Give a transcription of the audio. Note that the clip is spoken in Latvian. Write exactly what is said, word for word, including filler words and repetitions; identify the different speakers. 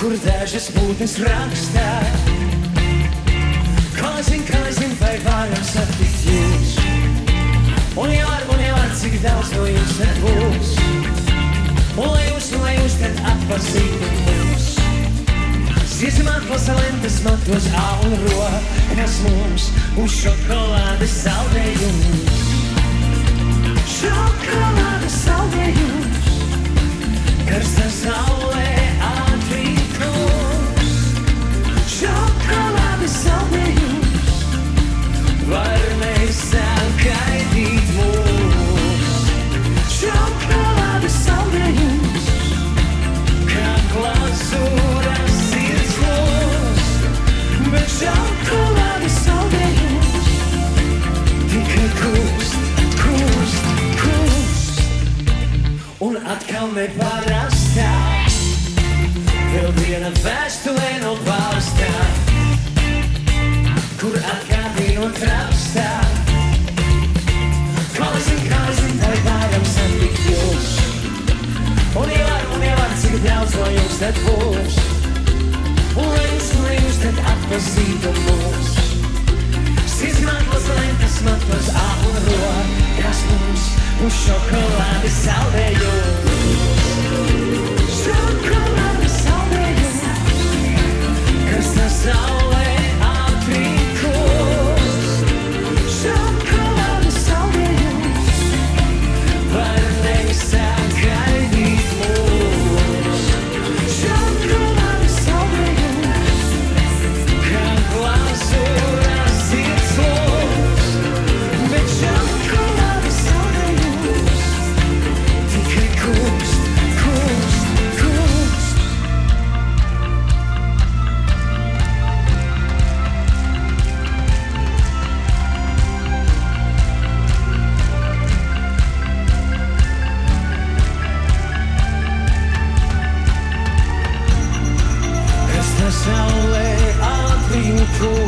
Speaker 1: kur dažas pūtnes rakstā. Kā zin, kā zin, vai varam satikt jūs? Un jau ar, un jau ar, cik daudz no jums tad būs. Un lai jūs, un lai jūs tad atpazītu mūs. Siesim atklasa lentes matos A un ro, kas mums uz šokolādes saldējums. Šokolādes saldējums, karsta saulē atvītos. Šokolādes saldējums, var nesagaidīt mūs. Šokolādes saldējums, kā glazūra sirds mūs. Bet šokolādes saldējums tikai kūst, kūst, kūst. Un atkal neparastā, vēl viena vēstulē no valstā, kur atgādinot rakstā. Kā zin, kā zin, vai varam satikt jūs? Un jau ar, un jau ar, cik daudz no jums tad būs. Un lai jūs, un lai jūs tad atpazītu mūs. Siesim atlas lentas matos A un ro, kas mums uz šokolādes saldējums. Šokolādes saldējums, kas tā saulē atvītos. Šokolādes saldējums, var nesagaidīt mūs. Šokolādes saldējums, kā glazūra sirds mūs. Bet šokolādes saldējums tikai kūst, kūst, kūst. Kas tā saulē atvītos.